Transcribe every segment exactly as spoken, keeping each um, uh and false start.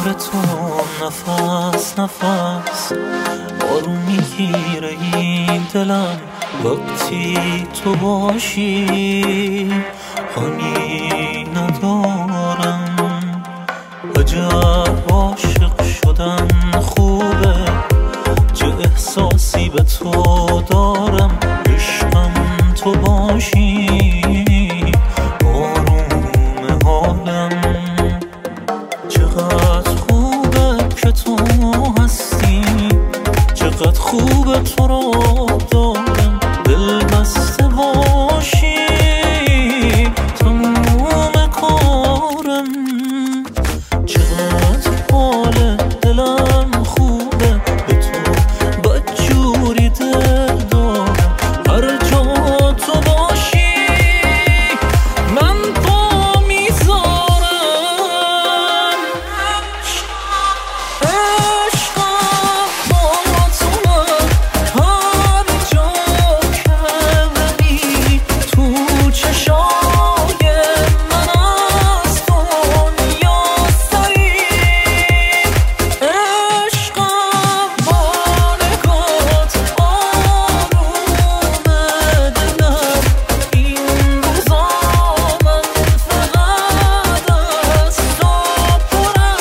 کنار تو نفس نفس آروم میگیره این دلم وقتی تو باشی. حالی ندارم عجب عاشق شدن خوبه، چه احساسی به تو دارم. عشقم تو باشی آروم حالم. چقدر خوبه که تو هستی، چقدر خوبه تو رو دارم. دل بسته باشی تموم کارم. چقدر حال دلم خوبه، به تو بدجوری دل دارم. هر جا تو باشی من پا میذارم. عشقم با تو هر جا که بری تو چشای من از دنیا سری. عشقم با نگات آروم دلم. این روزا من فقط از تو پرم.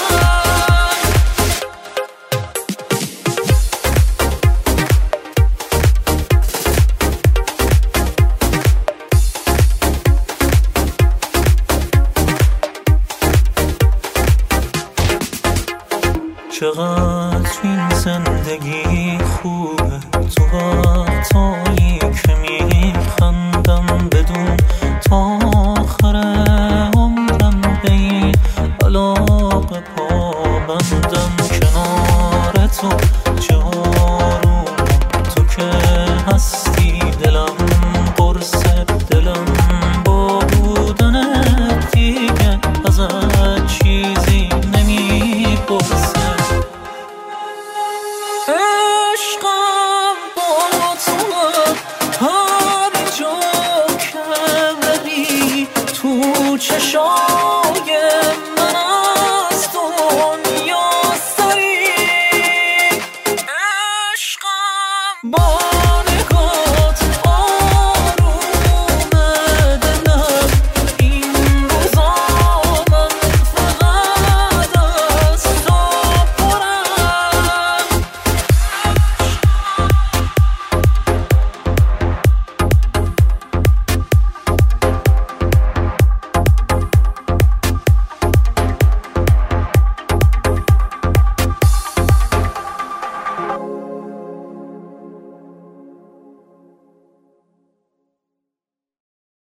چقدر این زندگی خوبه، تو وقتایی که میخندم بدون تا آخر عمرم به این علاقه پابندم. کنار تو چه آروم تو که هستی. دلم قرص دلم با بودنت دیگه ازت چیزی نمیپرسه. عشقم با تو هر جا که بری تو چشام